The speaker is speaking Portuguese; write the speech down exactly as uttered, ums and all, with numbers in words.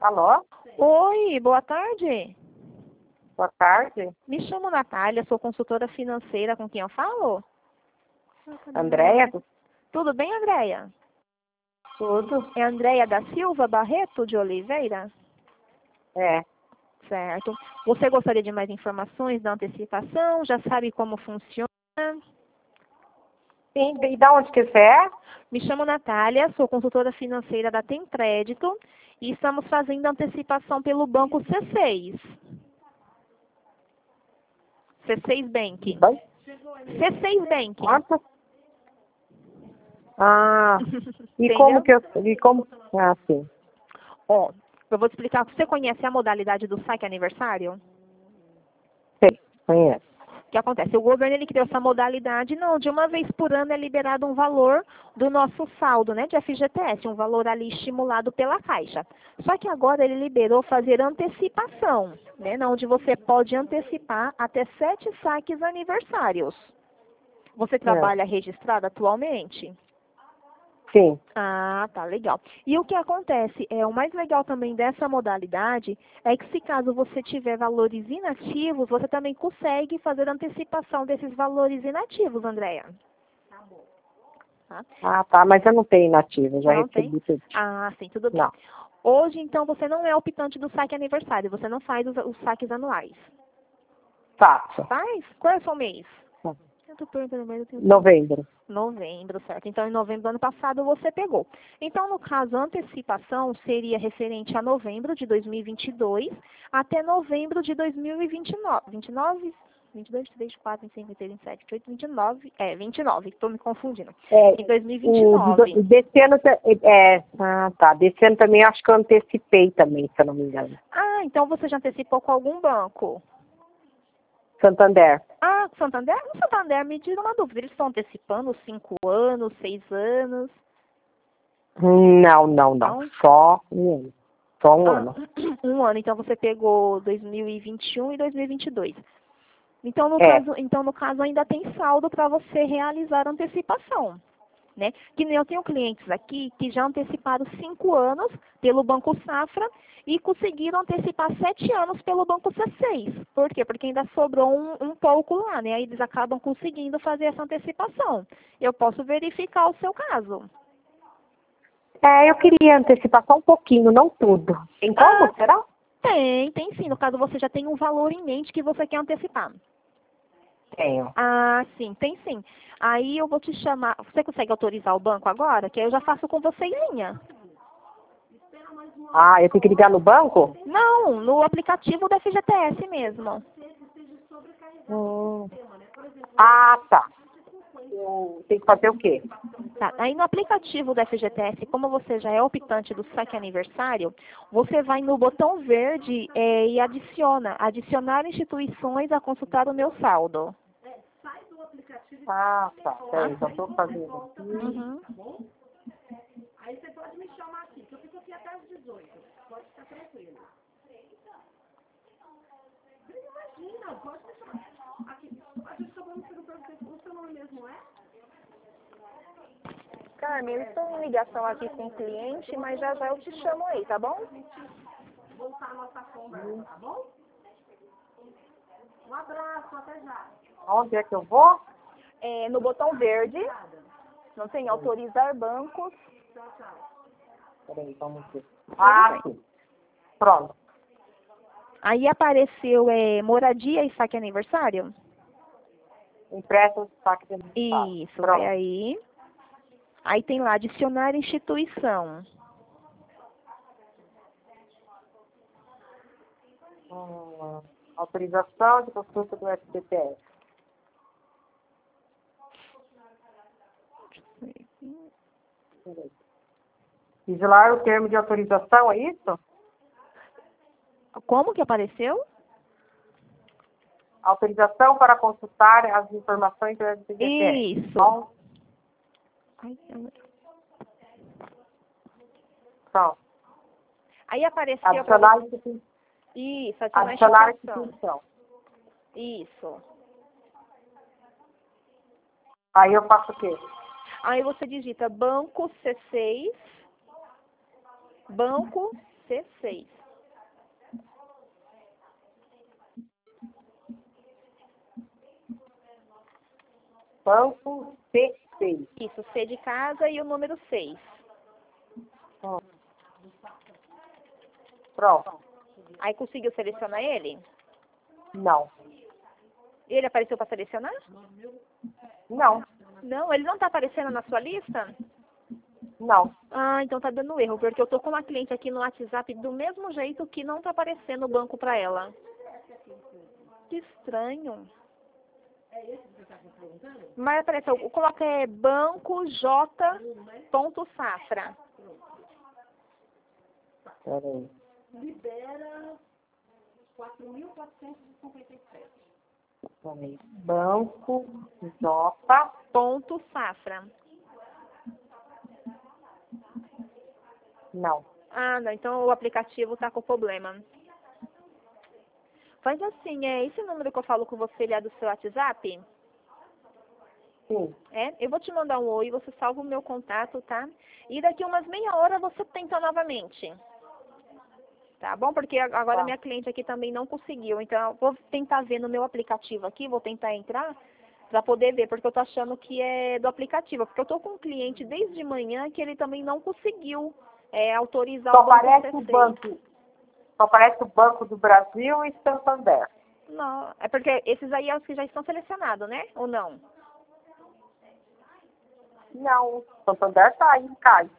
Alô? Oi, boa tarde. Boa tarde. Me chamo Natália, sou consultora financeira, com quem eu falo? Andréia? Tudo bem, Andréia? Tudo? É Andréia da Silva Barreto de Oliveira? É. Certo. Você gostaria de mais informações da antecipação? Já sabe como funciona? Sim, e da onde que você é? Me chamo Natália, sou consultora financeira da Tem Crédito e estamos fazendo antecipação pelo banco C seis. C seis Bank. Oi? C seis Bank. Quanto? Ah, e Entendeu? como que eu... E como... Ah, sim. Ó, eu vou te explicar. Você conhece a modalidade do saque aniversário? Sei, conheço. O que acontece? O governo ele criou essa modalidade, não, de uma vez por ano é liberado um valor do nosso saldo, né, de F G T S, um valor ali estimulado pela Caixa. Só que agora ele liberou fazer antecipação, né, onde você pode antecipar até sete saques aniversários. Você É. trabalha registrado atualmente? Sim. Ah, tá, legal. E o que acontece, é o mais legal também dessa modalidade é que se caso você tiver valores inativos, você também consegue fazer antecipação desses valores inativos, Andréia. Tá? Ah, tá, mas eu não tenho inativa, já Não tem? recebi tudo. Ah, sim, tudo bem. Não. Hoje, então, você não é optante do saque aniversário, você não faz os, os saques anuais. Faço. Faz? Qual é o seu mês? Hum. Eu tô perguntando, mas eu tenho... Novembro. Novembro, certo. Então, em novembro do ano passado você pegou. Então, no caso, a antecipação seria referente a novembro de dois mil e vinte e dois até novembro de dois mil e vinte e nove. vinte e nove? vinte e dois, vinte e três, vinte e quatro, vinte e cinco, vinte e seis, vinte e sete, vinte e oito, vinte e nove. É, vinte e nove, estou me confundindo. É, Em dois mil e vinte e o de do- nove. desse ano... ta- É, ah, tá. Desse ano também acho que eu antecipei também, se eu não me engano. Ah, então você já antecipou com algum banco? Santander. Ah, Santander? O Santander, me tira uma dúvida. Eles estão antecipando cinco anos, seis anos? Não, não, não. Não? Só um ano. Só um Ah, ano. um ano. Então você pegou dois mil e vinte e um e dois mil e vinte e dois. Então, no É. caso, então, no caso ainda tem saldo para você realizar antecipação. Né? Que nem eu tenho clientes aqui que já anteciparam cinco anos pelo Banco Safra e conseguiram antecipar sete anos pelo Banco C seis. Por quê? Porque ainda sobrou um, um pouco lá, né? Aí eles acabam conseguindo fazer essa antecipação. Eu posso verificar o seu caso. É, eu queria antecipar só um pouquinho, não tudo. Tem como, Ah, será? tem, tem sim. No caso, você já tem um valor em mente que você quer antecipar. Tenho. Ah, sim, tem sim. Aí eu vou te chamar. Você consegue autorizar o banco agora? Que aí eu já faço com você em linha. Ah, eu tenho que ligar no banco? Não, no aplicativo da F G T S mesmo. Hum. Ah, tá. Eu tenho que fazer o quê? Tá. Aí no aplicativo da F G T S, como você já é optante do saque aniversário, você vai no botão verde é, e adiciona, adicionar instituições a consultar o meu saldo. Ah, tá. Peraí, já estou fazendo aqui. Uhum. Carmen, eu estou em ligação aqui com o cliente, mas já já eu te chamo aí, tá bom? Onde é que eu vou? É, no botão verde, não tem autorizar bancos. Peraí, vamos ver. Ah, sim. Pronto. Aí apareceu é, moradia e saque aniversário? Empréstimo de saque de resultado. Isso, vai Pronto. aí. Aí tem lá, adicionar instituição. Hum, autorização de consulta do S B T S. Vigilar o termo de autorização, é isso? Como que apareceu? Autorização para consultar as informações do S B T S. Isso. Então, Ai, eu- pronto. Aí apareceu pra Adicionar você. instituição. Isso, adicionar Adicionar instituição. instituição. Isso. Aí eu faço o quê? Aí você digita banco C seis, banco C seis. Banco C seis. Isso, C de casa e o número seis. Hum. Pronto. Aí conseguiu selecionar ele? Não. Ele apareceu para selecionar? Não. Não, ele não está aparecendo na sua lista? Não. Ah, então tá dando erro, porque eu tô com uma cliente aqui no WhatsApp do mesmo jeito que não tá aparecendo o banco para ela. Que estranho. Mas apareceu, coloca é banco J ponto Safra. Peraí. Libera quatro mil quatrocentos e cinquenta e sete. Peraí. Banco J. Ponto Safra. Não. Ah, não, então o aplicativo tá com problema. Faz assim, é esse número que eu falo com você, ele é do seu WhatsApp? Sim. É, eu vou te mandar um oi, você salva o meu contato, tá? E daqui umas meia hora você tenta novamente. Tá bom? Porque agora Tá. minha cliente aqui também não conseguiu. Então eu vou tentar ver no meu aplicativo aqui, vou tentar entrar para poder ver, porque eu tô achando que é do aplicativo. Porque eu tô com um cliente desde manhã que ele também não conseguiu é, autorizar Só o banco aparece C o seis. banco. Só aparece o Banco do Brasil e Santander. Não, é porque esses aí é os que já estão selecionados, né? Ou não? Não. Santander tá aí, cai.